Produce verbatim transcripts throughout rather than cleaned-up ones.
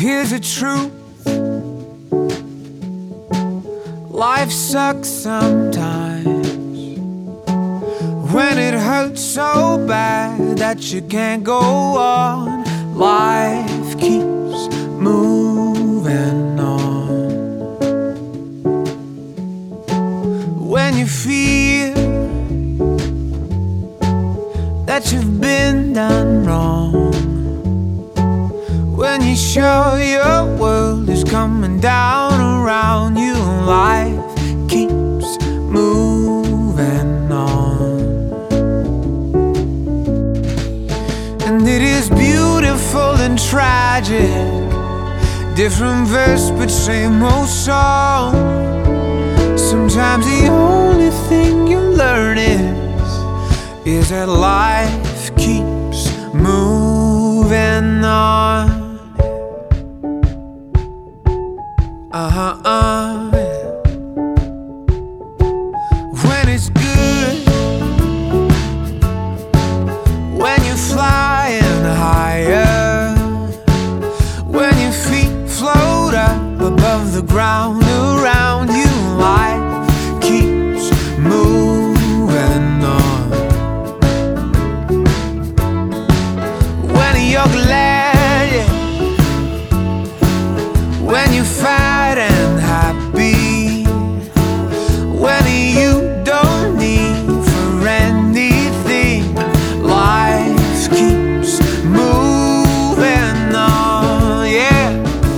here's the truth. Life sucks sometimes, when it hurts so bad that you can't go on. Life keeps moving on. When you feel that you've been done wrong, when you're sure your world is coming down around you, life keeps moving on. And it is beautiful and tragic, different verse but same old song. Sometimes the only thing you learn is, is that life keeps moving on. Uh-huh, uh, yeah. When it's good, when you're flying higher, when your feet float up above the ground around you, life keeps moving on. When you're glad, yeah, when you're fat and happy, when you don't need for anything, life keeps moving on, yeah.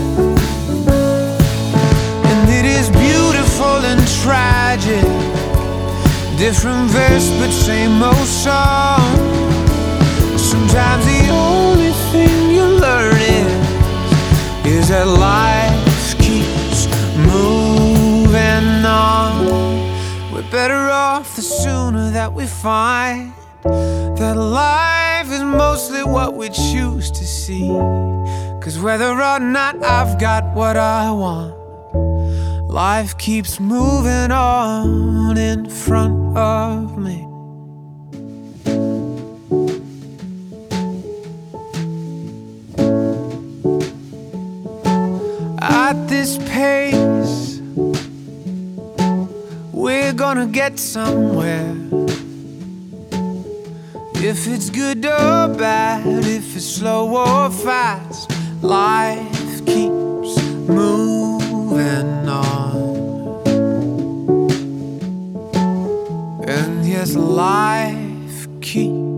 And it is beautiful and tragic, different verse but same old song. Sometimes the only thing you learn is, is that life keeps moving on. We're better off the sooner that we find that life is mostly what we choose to see. 'Cause whether or not I've got what I want, life keeps moving on in front of me. At this pace, we're gonna get somewhere. If it's good or bad, if it's slow or fast, life keeps moving on. And yes, life keeps